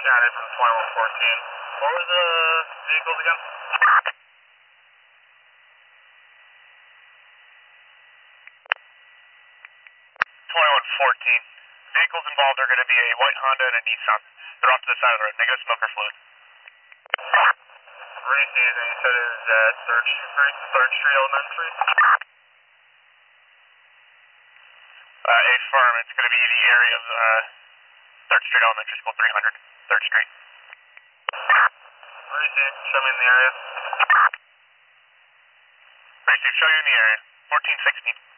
Got it from 2114. What was the vehicles again? 2114. Vehicles involved are going to be a white Honda and a Nissan. They're off to the side of the road. Negative smoker fluid. Reese, and you said it was at 3rd Street Elementary? A firm. It's going to be the area of 3rd Street Elementary School, 300, 3rd Street. Reese, show me in the area. Reese, show you in the area. 1416.